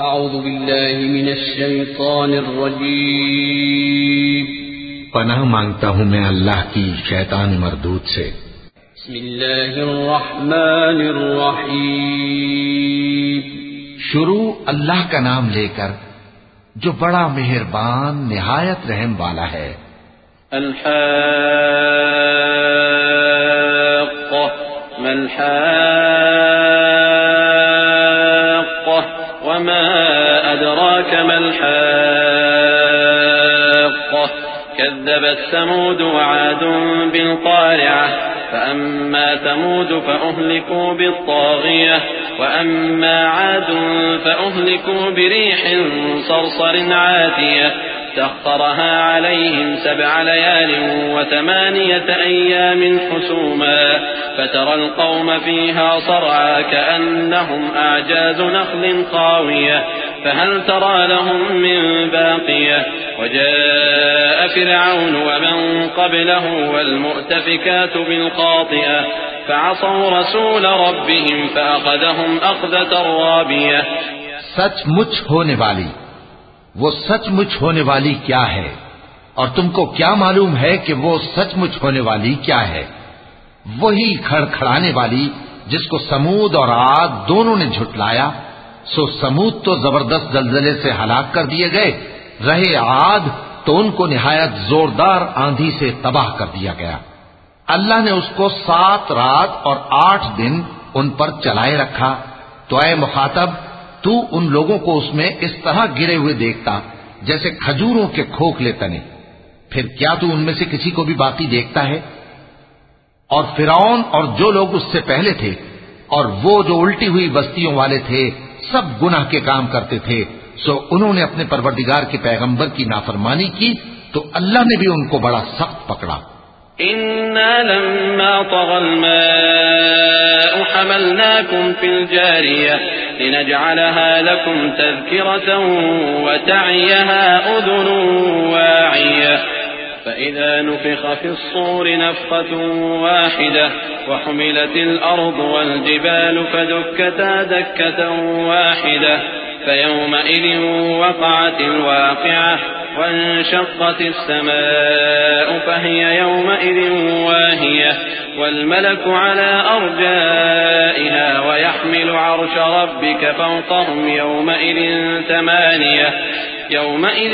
اعوذ باللہ من الشیطان الرجیم پناہ مانگتا ہوں میں اللہ کی شیطان مردود سے۔ بسم اللہ الرحمن الرحیم شروع اللہ کا نام لے کر جو بڑا مہربان نہایت رحم والا ہے۔ الحاقہ ما الحاقہ وما أدراك ما الحاقة كذبت ثمود وعاد بالقارعة فأما ثمود فأهلكوا بالطاغية وأما عاد فأهلكوا بريح صرصر عاتية سخرها عليهم 7 ليال و8 أيام حسوما فترى القوم فيها صرعى كأنهم أعجاز نخل خاوية فهل ترى لهم من باقية وجاء فرعون ومن قبله والمؤتفكات بالخاطئة فعصوا رسول ربهم فأخذهم أخذة رابية۔ سچ مچ ہونے والی، وہ سچ مچ ہونے والی کیا ہے، اور تم کو کیا معلوم ہے کہ وہ سچ مچ ہونے والی کیا ہے؟ وہی کھڑکھڑانے والی جس کو سمود اور عاد دونوں نے جھٹلایا۔ سو سمود تو زبردست زلزلے سے ہلاک کر دیے گئے، رہے عاد تو ان کو نہایت زوردار آندھی سے تباہ کر دیا گیا۔ اللہ نے اس کو 7 رات اور 8 دن ان پر چلائے رکھا۔ تو اے مخاطب، تو ان لوگوں کو اس میں اس طرح گرے ہوئے دیکھتا جیسے کھجوروں کے کھوکھلے تنے، پھر کیا تو ان میں سے کسی کو بھی باقی دیکھتا ہے؟ اور فرعون اور جو لوگ اس سے پہلے تھے اور وہ جو الٹی ہوئی بستیوں والے تھے سب گناہ کے کام کرتے تھے، سو انہوں نے اپنے پروردگار کے پیغمبر کی نافرمانی کی تو اللہ نے بھی ان کو بڑا سخت پکڑا۔ إنا لما طغى الماء حملناكم في الجارية لنجعلها لكم تذكرة وتعيها أذن واعية فإذا نفخ في الصور نفخة واحدة وحملت الأرض والجبال فدكتا دكة واحدة فيومئذ وقعت الواقعة وانشقت السماء فهي يومئذ واهية والملك على أرجائها ويحمل عرش ربك فوقهم يومئذ 8 يومئذ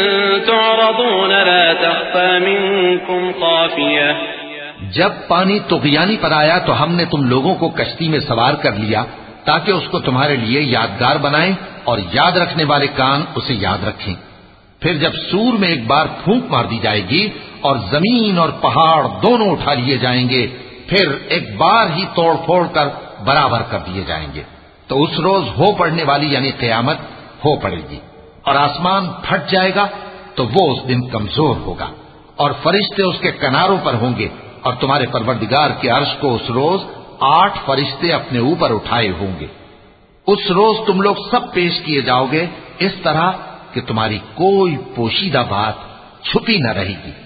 تعرضون لا تخفى منكم خافية۔ جب پانی طغیانی پر آیا تو ہم نے تم لوگوں کو کشتی میں سوار کر لیا تاکہ اس کو تمہارے لیے یادگار بنائیں اور یاد رکھنے والے کان اسے یاد رکھیں۔ پھر جب سور میں ایک بار پھونک مار دی جائے گی اور زمین اور پہاڑ دونوں اٹھا لیے جائیں گے، پھر ایک بار ہی توڑ پھوڑ کر برابر کر دیے جائیں گے، تو اس روز ہو پڑنے والی یعنی قیامت ہو پڑے گی، اور آسمان پھٹ جائے گا تو وہ اس دن کمزور ہوگا، اور فرشتے اس کے کناروں پر ہوں گے، اور تمہارے پروردگار کے عرش کو اس روز 8 فرشتے اپنے اوپر اٹھائے ہوں گے۔ اس روز تم لوگ سب پیش کیے جاؤ گے اس طرح کہ تمہاری کوئی پوشیدہ بات چھپی نہ رہے گی۔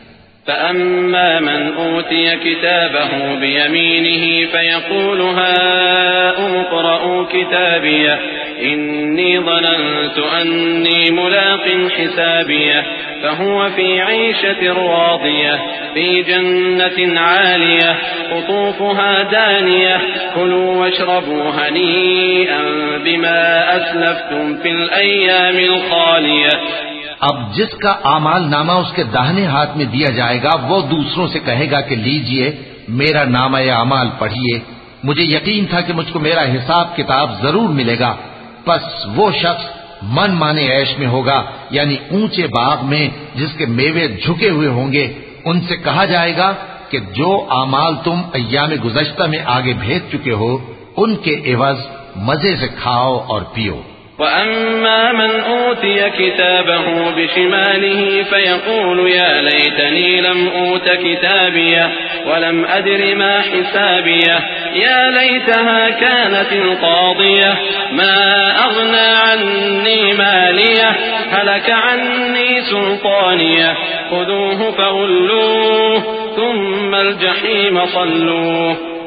فأما من أوتي كتابه بيمينه فيقول هاؤم اقرءوا كتابيه إني ظننت أني ملاق حسابيه فهو في عيشة راضية في جنة عالية قطوفها دانية كلوا واشربوا هنيئا بما أسلفتم في الأيام الخالية۔ اب جس کا اعمال نامہ اس کے داہنے ہاتھ میں دیا جائے گا وہ دوسروں سے کہے گا کہ لیجئے میرا نامہ اعمال پڑھیے، مجھے یقین تھا کہ مجھ کو میرا حساب کتاب ضرور ملے گا۔ پس وہ شخص من مانے عیش میں ہوگا، یعنی اونچے باغ میں جس کے میوے جھکے ہوئے ہوں گے۔ ان سے کہا جائے گا کہ جو اعمال تم ایام گزشتہ میں آگے بھیج چکے ہو ان کے عوض مزے سے کھاؤ اور پیو۔ وأما من أوتي كتابه بشماله فيقول يا ليتني لم أوت كتابيه ولم أدر ما حسابيه يا ليتها كانت القاضية ما أغنى عني ماليه هلك عني سلطانيه خذوه فغلوه ثم الجحيم صلوه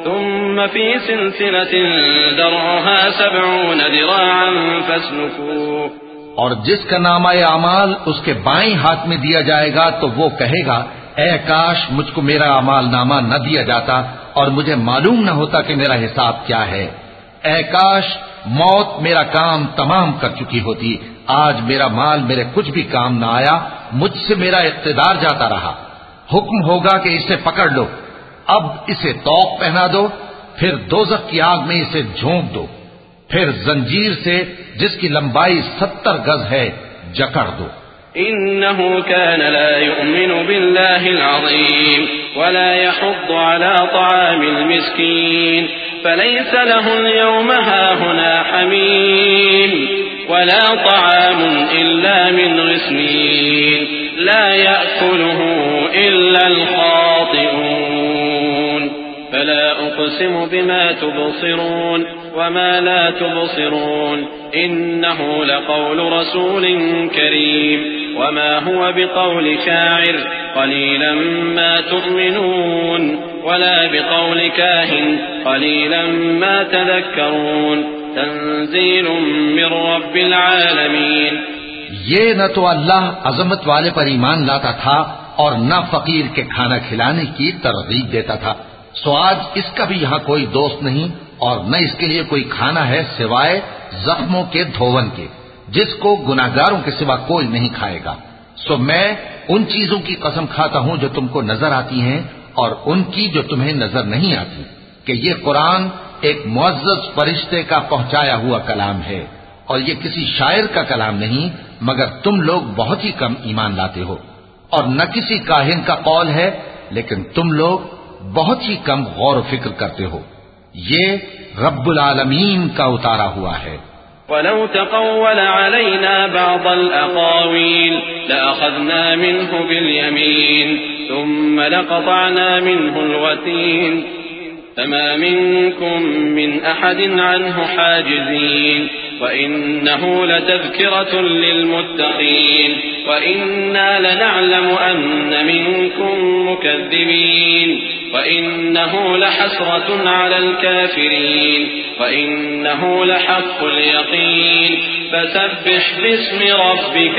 ثم في سلسلة ذرعها 70 ذراعا فاسلكوه. اور جس کا نامہ اعمال اس کے بائیں ہاتھ میں دیا جائے گا تو وہ کہے گا اے کاش مجھ کو میرا اعمال نامہ نہ دیا جاتا اور مجھے معلوم نہ ہوتا کہ میرا حساب کیا ہے. اے کاش موت میرا کام تمام کر چکی ہوتی. آج میرا مال میرے کچھ بھی کام نہ آیا. مجھ سے میرا اقتدار جاتا رہا. حکم ہوگا کہ اسے پکڑ لو. اب اسے طوق پہنا دو، پھر دوزخ کی آگ میں اسے جھونک دو، پھر زنجیر سے جس کی لمبائی 70 گز ہے جکڑ دو. إنه كان لا يؤمن بالله العظيم ولا يحض على طعام المسكين فليس له اليوم هاهنا حميم ولا طعام إلا من غسلين لا يأكله إلا الخاطئون. فلا أقسم بما تبصرون وما لا تبصرون إنه لقول رسول كريم وما هو بقول شاعر قليلا ما تؤمنون ولا بقول كاهن قليلا ما تذكرون تنزيل من رب العالمين. یہ نہ تو اللہ عظمت والے پر ایمان لاتا تھا اور نہ فقیر کے کھانا کھلانے کی ترغیب دیتا تھا. سو آج اس کا بھی یہاں کوئی دوست نہیں اور نہ اس کے لیے کوئی کھانا ہے سوائے زخموں کے دھون کے جس کو گناہگاروں کے سوا کوئی نہیں کھائے گا. سو میں ان چیزوں کی قسم کھاتا ہوں جو تم کو نظر آتی ہیں اور ان کی جو تمہیں نظر نہیں آتی کہ یہ قرآن ایک معزز فرشتے کا پہنچایا ہوا کلام ہے اور یہ کسی شاعر کا کلام نہیں مگر تم لوگ بہت ہی کم ایمان لاتے ہو. اور نہ کسی کاہن کا قول ہے لیکن تم لوگ بہت ہی کم غور و فکر کرتے ہو. یہ رب العالمین کا اتارا ہوا ہے. ولو تقول علينا بعض الأقاويل لأخذنا منه باليمين ثم لقطعنا منه الوتين فما منكم من أحد عنه حاجزين. وإنه لتذكرة للمتقين وإنا لنعلم أن منكم مكذبين وإنه لحسرة على الكافرين وإنه لحق اليقين فسبح باسم ربك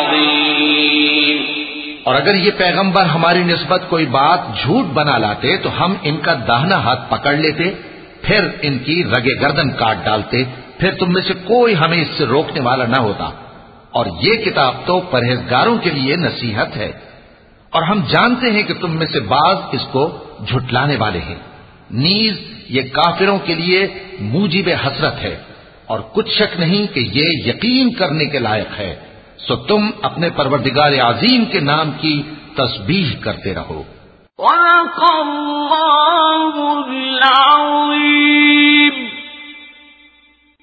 العظيم. اور اگر یہ پیغمبر ہماری نسبت کوئی بات جھوٹ بنا لاتے تو ہم ان کا داہنا ہاتھ پکڑ لیتے، پھر ان کی رگے گردن کاٹ ڈالتے، پھر تم میں سے کوئی ہمیں اس سے روکنے والا نہ ہوتا. اور یہ کتاب تو پرہیزگاروں کے لیے نصیحت ہے اور ہم جانتے ہیں کہ تم میں سے بعض اس کو جھٹلانے والے ہیں. نیز یہ کافروں کے لیے موجب حسرت ہے اور کچھ شک نہیں کہ یہ یقین کرنے کے لائق ہے. سو تم اپنے پروردگار عظیم کے نام کی تسبیح کرتے رہو. وَلَقَ اللَّهُ